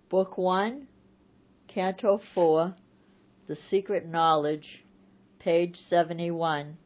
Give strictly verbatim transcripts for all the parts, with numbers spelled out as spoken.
Book one, Canto four, The Secret Knowledge, page seventy-one.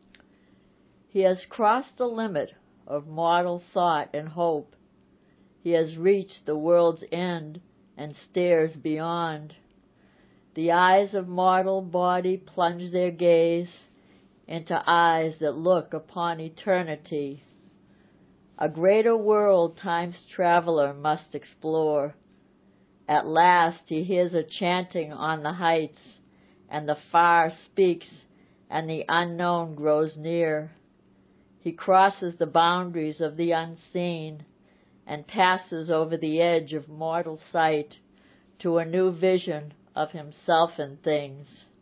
He has crossed the limit of mortal thought and hope. He has reached the world's end and stares beyond. The eyes of mortal body plunge their gaze into eyes that look upon eternity. A greater world time's traveler must explore. At last he hears a chanting on the heights, and the far speaks, and the unknown grows near. He crosses the boundaries of the unseen, and passes over the edge of mortal sight to a new vision of himself and things.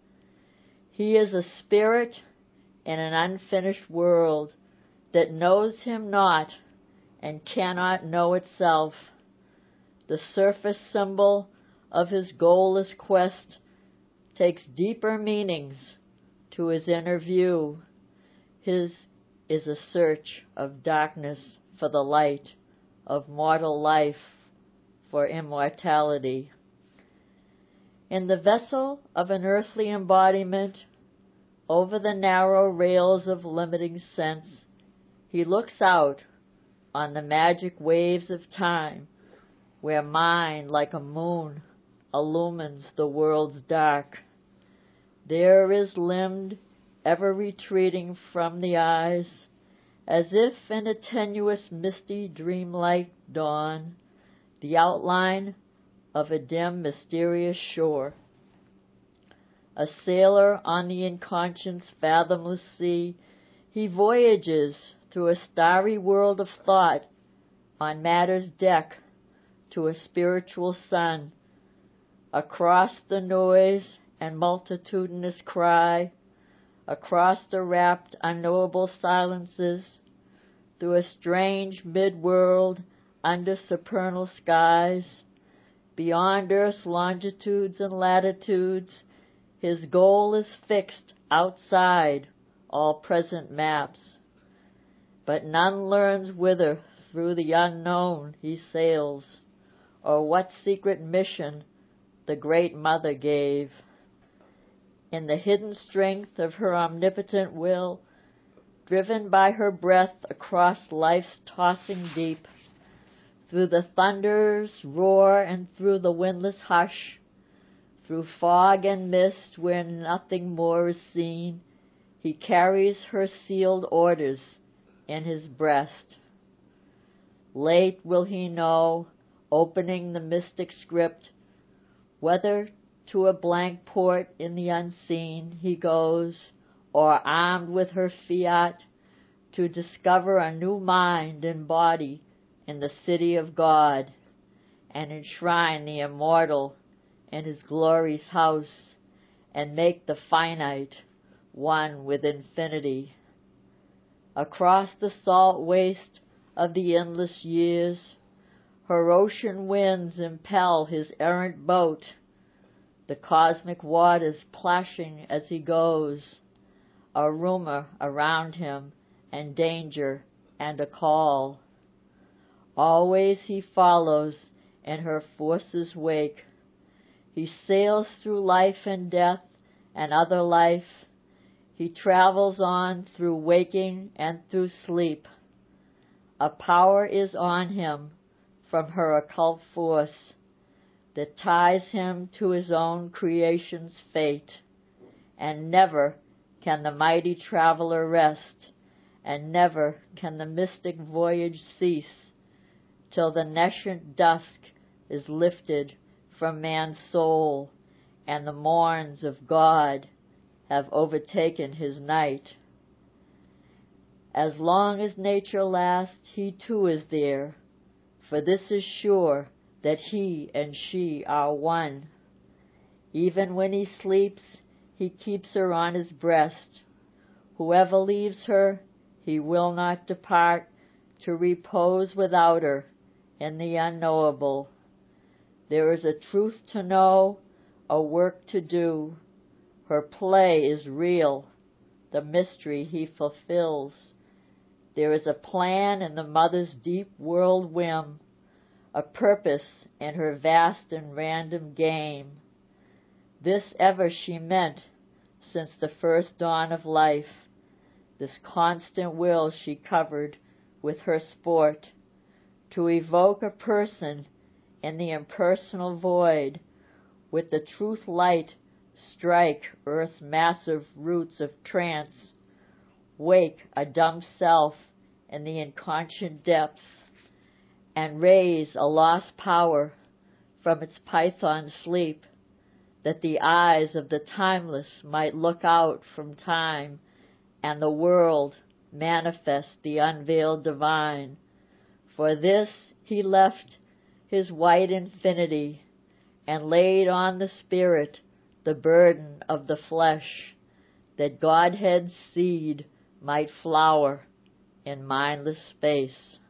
He is a spirit in an unfinished world that knows him not and cannot know itself. The surface symbol of his goalless quest takes deeper meanings to his inner view. His is a search of darkness for the light, of mortal life for immortality. In the vessel of an earthly embodiment, over the narrow rails of limiting sense, he looks out on the magic waves of time, where mind, like a moon, illumines the world's dark. There is limned, ever retreating from the eyes, as if in a tenuous, misty, dreamlike dawn, the outline of a dim, mysterious shore. A sailor on the inconscious, fathomless sea, he voyages through a starry world of thought on matter's deck to a spiritual sun, across the noise and multitudinous cry, across the rapt, unknowable silences, through a strange mid-world under supernal skies, beyond earth's longitudes and latitudes. His goal is fixed outside all present maps, but none learns whither through the unknown he sails, or what secret mission the Great Mother gave. In the hidden strength of her omnipotent will, driven by her breath across life's tossing deep, through the thunder's roar and through the windless hush, through fog and mist where nothing more is seen, he carries her sealed orders in his breast. Late will he know, opening the mystic script, whether to a blank port in the unseen he goes, or armed with her fiat, to discover a new mind and body in the city of God, and enshrine the immortal in his glory's house, and make the finite one with infinity. Across the salt waste of the endless years, her ocean winds impel his errant boat, the cosmic waters plashing as he goes, a rumor around him, and danger, and a call. Always he follows in her force's wake. He sails through life and death and other life. He travels on through waking and through sleep. A power is on him from her occult force that ties him to his own creation's fate, and never can the mighty traveler rest, and never can the mystic voyage cease, till the nascent dusk is lifted from man's soul, and the morns of God have overtaken his night. As long as nature lasts, he too is there, for this is sure, that he and she are one. Even when he sleeps, he keeps her on his breast. Whoever leaves her, he will not depart to repose without her in the unknowable. There is a truth to know, a work to do. Her play is real, the mystery he fulfills. There is a plan in the mother's deep world whim, a purpose in her vast and random game. This ever she meant since the first dawn of life. This constant will she covered with her sport, to evoke a person in the impersonal void, with the truth light strike earth's massive roots of trance, wake a dumb self in the inconscient depths, and raise a lost power from its python sleep, that the eyes of the timeless might look out from time, and the world manifest the unveiled divine. For this he left his white infinity, and laid on the spirit the burden of the flesh, that Godhead's seed might flower in mindless space.